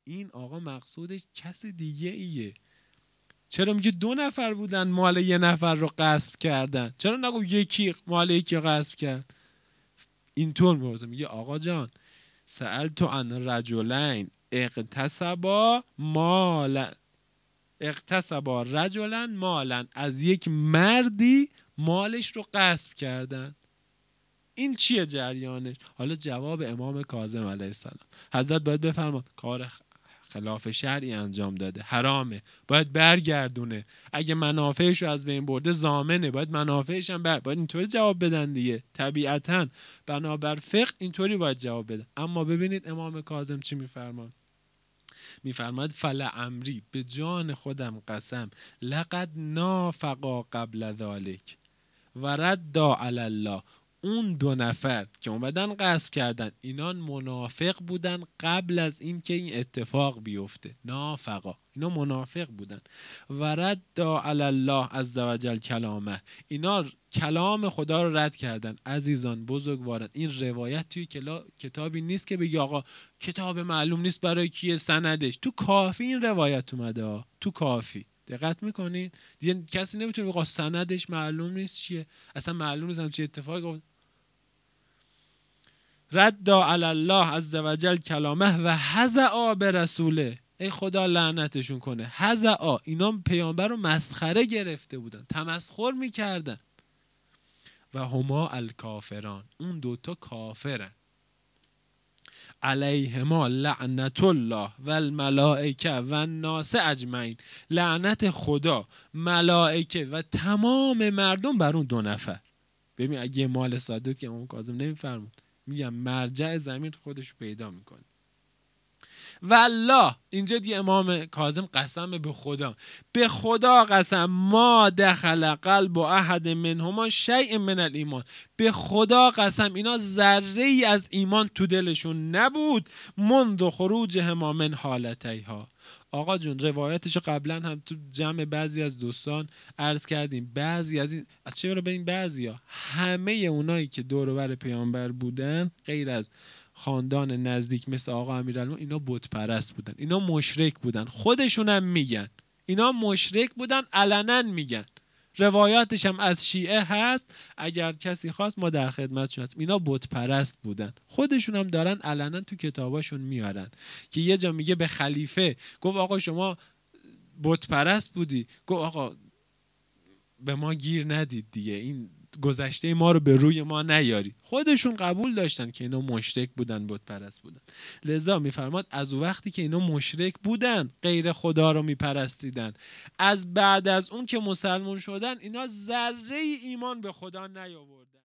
این آقا مقصودش کس دیگه ایه. چرا میگه 2 نفر بودن مال 1 نفر رو غصب کردن؟ چرا نگو یکی مال یکی غصب کرد؟ اینطور میگه. میگه آقا جان سألت عن رجلین اغتصبا رجلا مالا، از یک مردی مالش رو غصب کردن. این چیه جریانش؟ حالا جواب امام کاظم علیه السلام. حضرت باید بفرمان کار خلاف شرعی انجام داده، حرامه، باید برگردونه. اگه منافعش رو از بین برده ضامنه، باید منافعش هم باید اینطوری جواب بدن دیگه. طبیعتاً بنابر فقه اینطوری باید جواب بدن. اما ببینید امام کاظم چی میفرمان. میفرماد فلعمری، به جان خودم قسم، لقد نافقا قبل ذالک و ردا علی الله. اون 2 نفر که اومدن غصب کردن اینا منافق بودن قبل از این که این اتفاق بیفته. نافقا، اینا منافق بودن. و ردا علی الله عز و جل کلامه، اینا کلام خدا رو رد کردن. عزیزان بزرگواران، این روایت توی کتابی نیست که بگی آقا کتاب معلوم نیست برای کیه سندش. تو کافی این روایت اومده تو کافی. دقت میکنید؟ دیگه کسی نمیتونه بگه سندش معلوم نیست چیه، اصلا معلوم نیست هم چه اتفاقی. رد علی الله عز و جل کلامه و هزعا برسوله، ای خدا لعنتشون کنه. هزعا، اینا پیامبر رو مسخره گرفته بودن، تمسخر میکردن. و هما الکافران، اون 2 کافرن. علیهما لعنت الله و الملائکه و الناس اجمعین، لعنت خدا، ملائکه و تمام مردم بر اون 2 نفر. ببین اگه مال صادق که امام کاظم نمیفرمود، میگم مرجع زمین خودش پیدا میکنه. والله، اینجا دی امام کاظم قسم به خدا، به خدا قسم، ما دخل قلب احد منهما شیء من الایمان، به خدا قسم اینا ذره ای از ایمان تو دلشون نبود. منذ خروجهما من حالتیها. آقا جون روایتشو قبلا هم تو جمع بعضی از دوستان عرض کردیم. بعضی از این، از چه به این بعضیا، همه اونایی که دور و بر پیامبر بودن غیر از خاندان نزدیک مثل آقا امیرالمومنین، اینا بت پرست بودن، اینا مشرک بودن. خودشونم میگن اینا مشرک بودن، علنا میگن. روایاتش هم از شیعه هست، اگر کسی خواست ما در خدمتشون هستیم. اینا بت پرست بودن، خودشون هم دارن علنا تو کتاباشون میارن که یه جا میگه به خلیفه گفت آقا شما بت پرست بودی، گفت آقا به ما گیر ندید دیگه، این گذشته ما رو به روی ما نیاری. خودشون قبول داشتن که اینا مشرک بودن، بت پرست بودن. لذا میفرماد از وقتی که اینا مشرک بودن، غیر خدا رو میپرستیدن، از بعد از اون که مسلمان شدن اینا ذره ایمان به خدا نیاوردن.